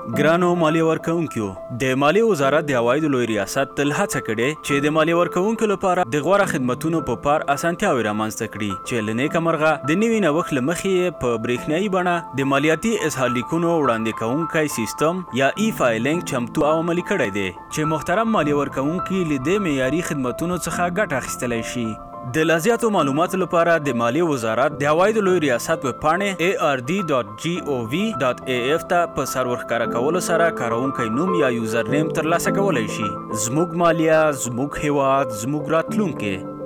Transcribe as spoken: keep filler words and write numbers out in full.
ګرانو مالیه ورکوونکو، د مالیې وزارت د عوایدو لوی ریاست تل هڅه کړې چې د مالیه ورکوونکو لپاره د غوره خدمتونو په پار اسانتیاوې رامنځته کړي چې له نیکه مرغه د نوي نوښت له مخې په برېښنایي بڼه د مالیاتي اظهار لیکونو وړاندې کوونکی سیستم یا ای فایلینګ چمتو او عملي کړی دی چې محترم مالیه ورکوونکي له دې معیاري خدمتونو څخه ګټه اخیستلی شي. د لا زیاتو معلوماتو لپاره د مالیې وزارت د عوایدو لوی ریاست ویب پاڼې ای آر ډي ډاټ جي او وي ډاټ ای اف ته په سر ورښکاره کولو سره کاروونکی نوم یا یوزر نیم ترلاسه کولی شي. زموږ مالیه، زموږ هیواد، زموږ راتلونکی.